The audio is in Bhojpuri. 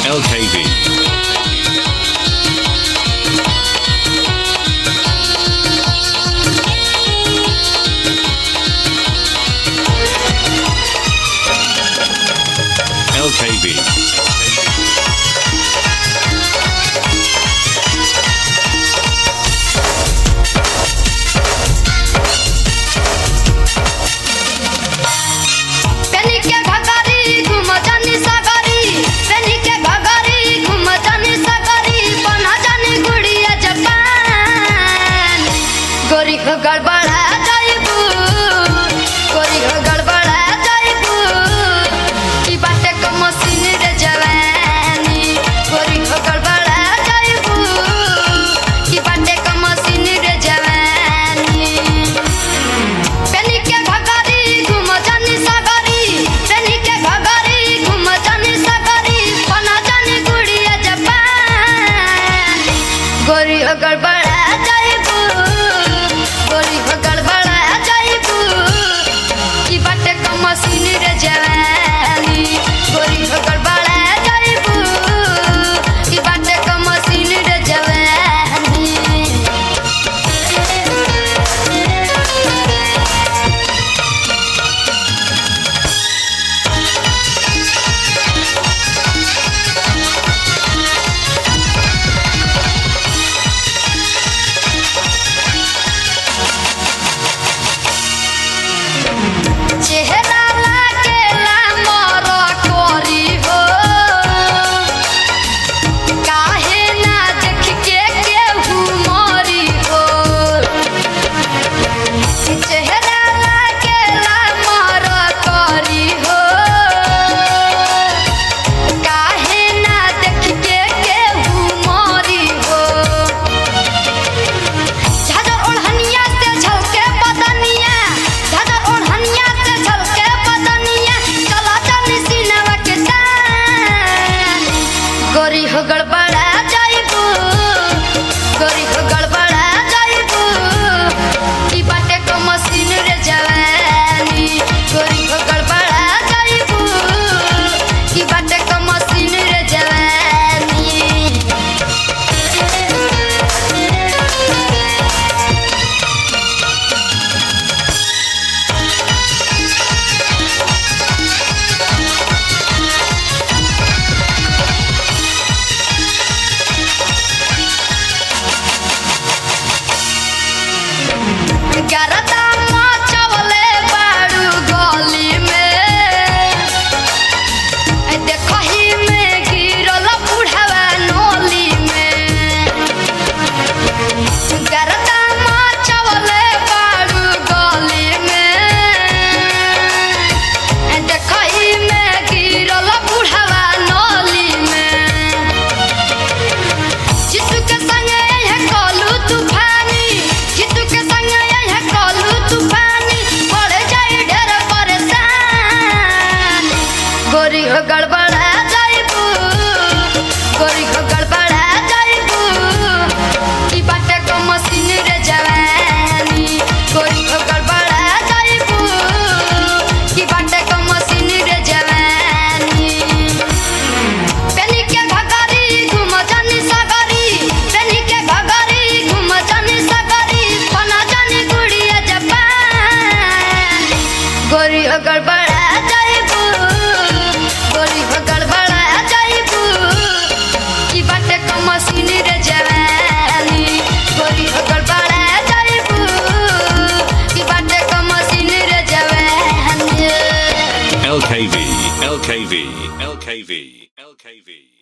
LKV. गड़बड़ा जाइबू गोरी हो गड़बड़ा जाइबू की बाटे को मशीन रे जवानी गोरी हो गड़बड़ा जाइबू की बाटे को मशीन रे जवानी पेनी के भगारी घूम जानी सागरी पेनी के भगारी घूम जानी सागरी बना जानी गुड़िया जपान गोरी हो गड़बड़ा जाइबू गोरी हो गड़बड़ा जाइबू की बाटे को मशीन रे जवानी गोरी हो गड़बड़ा जाइबू की बाटे को मशीन रे जवानी चेहरा लागेला मोर कोरी हो काहे ना देख के केहू मोरी हो चेहरा लागेला मोर कोरी हो काहे ना देख के केहू मोरी हो झाझर ओढ़निया से झलके बदनिया झाझर ओढ़निया से झलके बदनिया चला जानी सीनवा के तान गोरी हो गड़बड़ा जाइबू गोरी हो गड़बड़ा जाइबू की बाटे को मशीन रे जवानी गोरी हो गड़बड़ा जाइबू की बाटे को मशीन रे जवानी गरदा मचवले बाड़ू गली में देखही में गिरल बुढ़ावा नोली में गरदा मचवले बाड़ू गली में देखही में गिरल बुढ़ावा नोली में जितू के संगे है कलू तूफानी जितू के संगे है कलू तूफानी बढ़ जाए ढेर परेशान गोरी हो गड़बड़ा जाइबू गोरी हो गड़बड़ा जाइबू की बाटे को मशीन रे जवानी गोरी हो गड़बड़ा जाइबू की बाटे को मशीन रे जवानी पेनी के भगारी घूम जानी सागरी पेनी के भगारी घूम जानी सागरी बना जानी गुड़िया जपान गोरी हो गड़बड़ा जाइबू गोरी हो गड़बड़ा जाइबू की बाटे को मशीन रे जवानी गोरी हो गड़बड़ा जाइबू की बाटे को मशीन रे जवानी LKV, LKV, LKV, LKV.